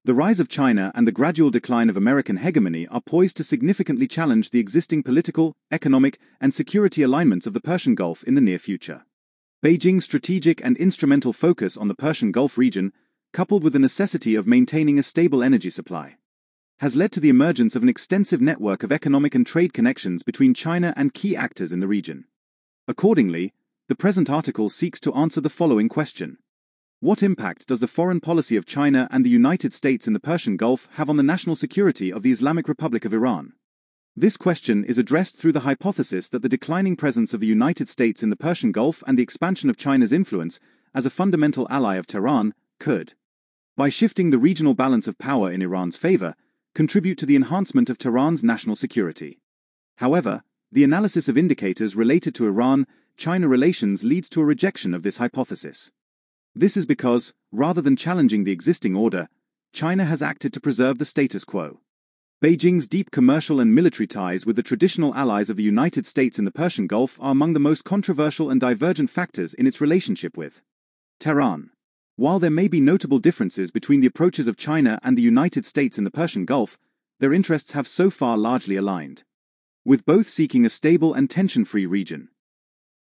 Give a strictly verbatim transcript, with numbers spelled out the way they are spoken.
The rise of China and the gradual decline of American hegemony are poised to significantly challenge the existing political, economic, and security alignments of the Persian Gulf in the near future. Beijing's strategic and instrumental focus on the Persian Gulf region, coupled with the necessity of maintaining a stable energy supply, has led to the emergence of an extensive network of economic and trade connections between China and key actors in the region. Accordingly, the present article seeks to answer the following question. What impact does the foreign policy of China and the United States in the Persian Gulf have on the national security of the Islamic Republic of Iran? This question is addressed through the hypothesis that the declining presence of the United States in the Persian Gulf and the expansion of China's influence as a fundamental ally of Tehran could, by shifting the regional balance of power in Iran's favor, contribute to the enhancement of Tehran's national security. However, the analysis of indicators related to Iran-China relations leads to a rejection of this hypothesis. This is because, rather than challenging the existing order, China has acted to preserve the status quo. Beijing's deep commercial and military ties with the traditional allies of the United States in the Persian Gulf are among the most controversial and divergent factors in its relationship with Tehran. While there may be notable differences between the approaches of China and the United States in the Persian Gulf, their interests have so far largely aligned, with both seeking a stable and tension-free region.